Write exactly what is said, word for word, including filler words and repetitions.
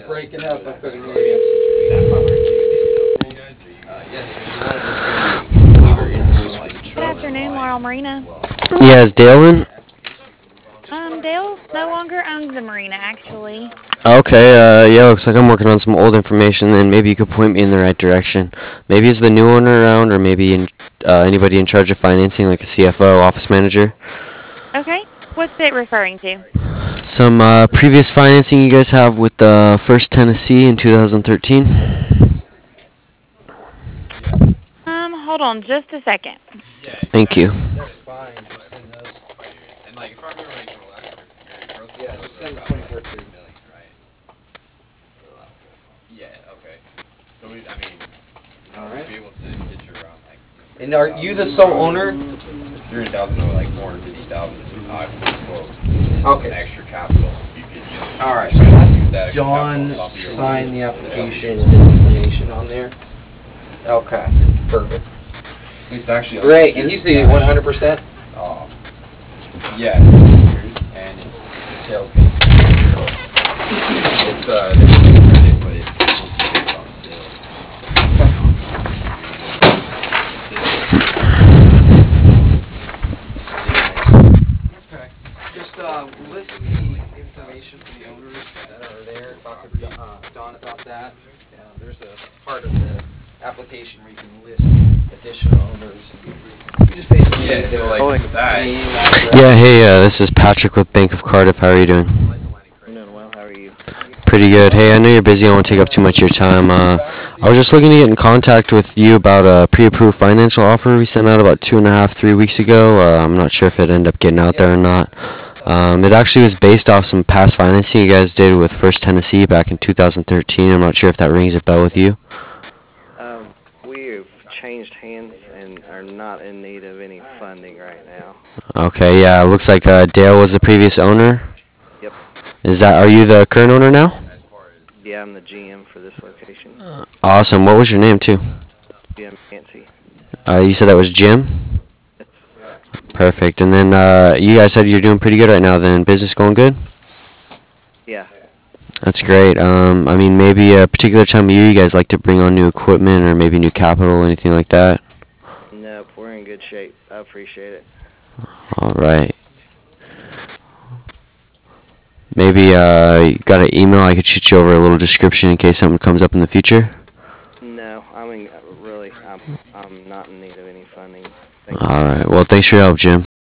breaking up. I couldn't hear you. Good afternoon, Laurel Marina. Yeah, is Dale in? Um, Dale no longer owns the marina, actually. Okay, uh, yeah, looks like I'm working on some old information, and maybe you could point me in the right direction. Maybe is the new owner around, or maybe in, uh, anybody in charge of financing, like a C F O, office manager. Okay, what's it referring to? Some uh, previous financing you guys have with uh, First Tennessee in two thousand thirteen. Um, hold on just a second. Thank you. That's fine. Just send those. Yeah, just send the twenty fourteen. All right. And are you the sole owner? three hundred thousand or like four hundred fifty thousand uh, quote. Okay. Extra capital. You could use. All right. You could use that extra John capital off of your- signed the application with his information on there. Okay. Perfect. At least actually. Great. And he's the one hundred percent. Um, yes. And it's sales based. It's uh, it's but it's mostly based on sales. Okay. Just uh, list the information for the owners that are there. Talk to uh, Don about that. Uh, there's a part of the application where you can list additional owners. You just basically Yeah, need so their like with that. name, address. Yeah, hey, uh, this is Patrick with Bank of Cardiff. How are you doing? I'm doing well. How are you? Pretty good. Hey, I know you're busy. I won't take up too much of your time. Uh, I was just looking to get in contact with you about a pre-approved financial offer we sent out about two and a half, three weeks ago. Uh, I'm not sure if it ended up getting out there or not. Um, it actually was based off some past financing you guys did with First Tennessee back in two thousand thirteen. I'm not sure if that rings a bell with you. Um, we've changed hands and are not in need of any funding right now. Okay, yeah, it looks like uh, Dale was the previous owner. Yep. Is that? Are you the current owner now? Yeah, I'm the G M for this location. Awesome. What was your name too? G M Nancy. Uh, you said that was Jim. Yes. Perfect. And then uh, you guys said you're doing pretty good right now. Then business going good. Yeah. That's great. Um, I mean, maybe a particular time of year you guys like to bring on new equipment or maybe new capital, anything like that. Nope, we're in good shape. I appreciate it. All right. Maybe uh, you got an email I could shoot you over a little description in case something comes up in the future. No, I mean, really, I'm, I'm not in need of any funding. Thank you. All right. Well, thanks for your help, Jim.